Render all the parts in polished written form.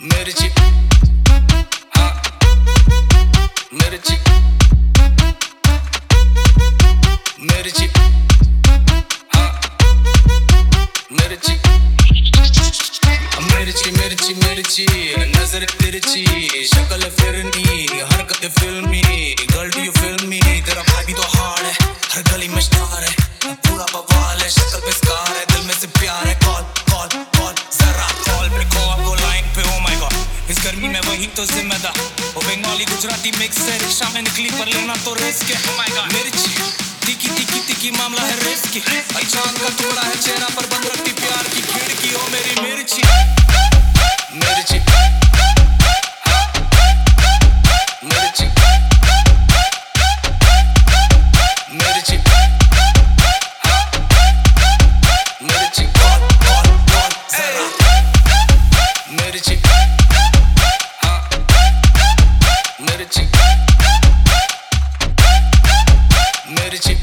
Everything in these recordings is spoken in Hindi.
मिर्ची हाँ मिर्ची मिर्ची हाँ मिर्ची मिर्ची मिर्ची मिर्ची नजर तिरछी शक्ल फिरनी हरकत फिल्मी girl do you feel me तेरा भाई भी तो हार्ड है हर गली में स्टार है पूरा बवाल है शक्ल पे स्कार है दिल में से प्यार है कॉल कॉल कॉल जरा कॉल पे कॉल वो लाइन पे ओ माय गॉड इस गर्मी में वही तो जिम्मेदार वो बंगाली गुजराती मिक्स है रिक्शा में निकली पर लेना तो रिस्क है ओ माय गॉड मिर्ची तिकी तिकी तिकी मामला है रिस्क चांद का टुकड़ा है चेहरा पर बंद रखती प्यार की खिड़की ओ मेरी मिर्ची मिर्ची मिर्ची मिर्ची मिर्ची कॉल कॉल कॉल जरा मिर्ची मिर्ची मिर्ची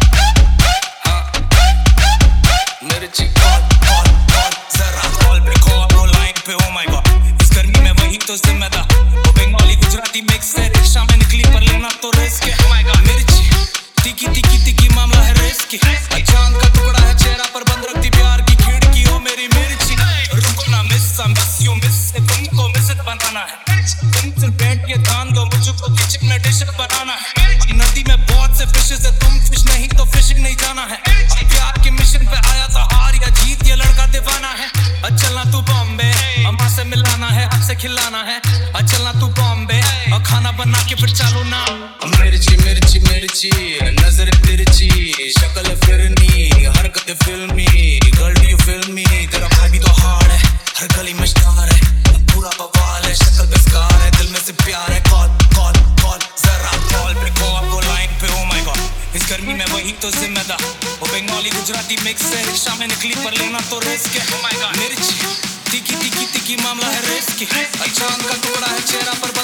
मिर्ची कॉल कॉल कॉल जरा कॉल पे कॉल वो लाइन पे ओ माय गॉड इस गर्मी में वही तो जिम्मेदार वो बंगाली गुजराती मिक्स है रिक्शा में निकली पर लेना तो रिस्क है ओ माय गॉड मिर्ची तिकी तिकी तिकी मामला है रिस्क चांद का टुकड़ा है चेहरा पर बंद रखती प्यार की खिड़की ओ मेरी मिर्ची रुको ना मिस यू मिस तुमको मिस बनाना है तुमसे बैठ के ध्यान दो मुझको किचन में डिश बनाना है नदी में बहुत से फिशेस है तुम फिश नहीं तो फिशिंग नहीं जाना है प्यार के मिशन पे आया था हार या जीत ये लड़का दीवाना है चलना तू बॉम्बे अम्मा से मिलाना है आपसे खिलाना है चलना तू बॉम्बे और खाना बना के फिर चालू ना मिर्ची मिर्ची मिर्ची नजर तिरछी शक्ल फिरनी हरकत फिल्मी girl do you feel me तेरा भाई भी तो हार्ड है हर गली में स्टार है पूरा बवाल है शक्ल पे स्कार है दिल में से प्यार है कॉल कॉल कॉल जरा कॉल पे कॉल वो लाइन पे ओ माय गॉड इस गर्मी में वही तो जिम्मेदार वो बंगाली गुजराती मिक्स है रिक्शा में निकली पर लेना तो रिस्क है ओ माय गॉड मिर्ची तिकी तिकी तिकी मामला है रिस्क चांद का टुकड़ा है चेहरा पर